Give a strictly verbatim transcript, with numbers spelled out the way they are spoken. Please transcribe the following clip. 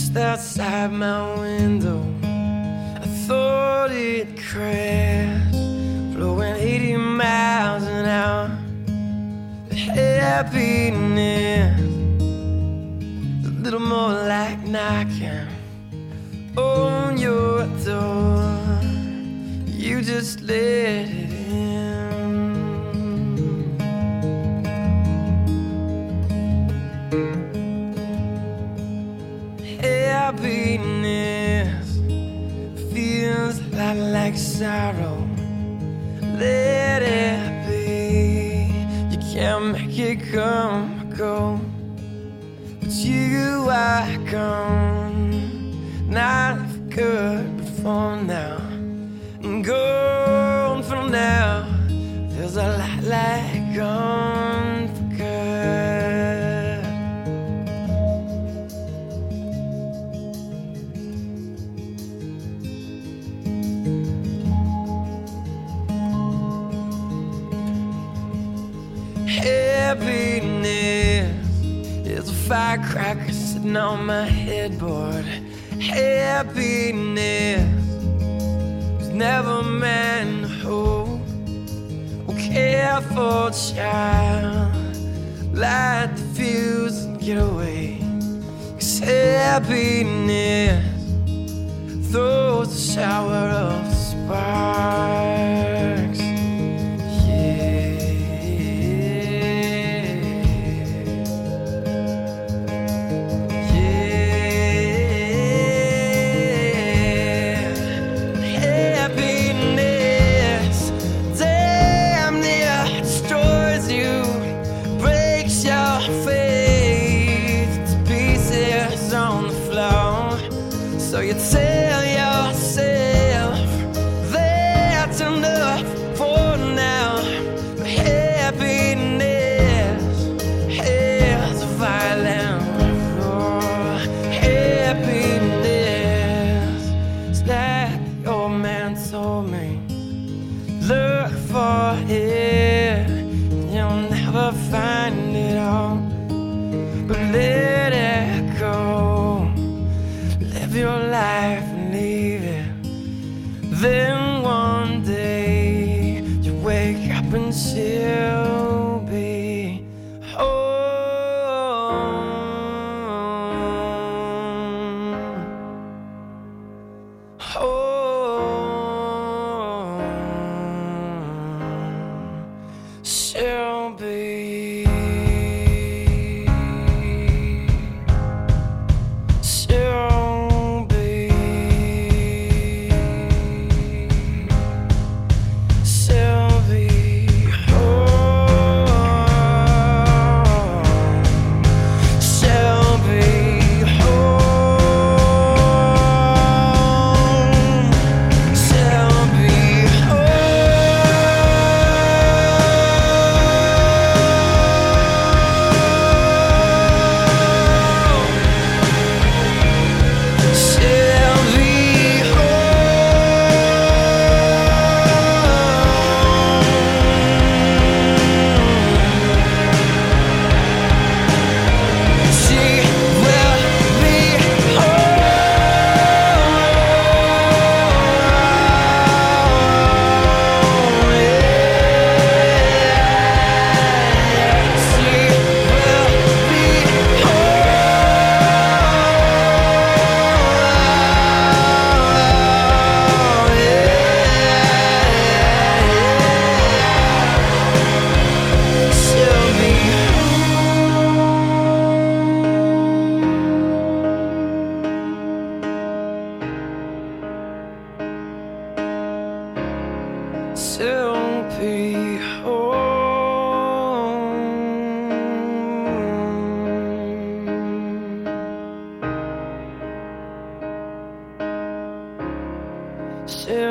just outside my window. I thought it crashed, blowing eighty miles an hour. The happiness, a little more like knocking on your door. You just let it in. Happiness feels a lot like sorrow. Let it be. You can't make it come or go, but you are gone. Not for good, but for now. And gone from now feels a lot like gone for good. Happiness is a firecracker sitting on my headboard. Happiness was never meant to hold. Oh, careful child, light the fuse and get away. 'Cause happiness throws a shower of sparks. So you tell yourself that's enough for now. But happiness has a violent roar. Happiness is like the old man told me. Look for it, and you'll never find it all. But let it go. Live your life and leave it. Then one day you wake up and she'll be home. Home. She'll be. To be home.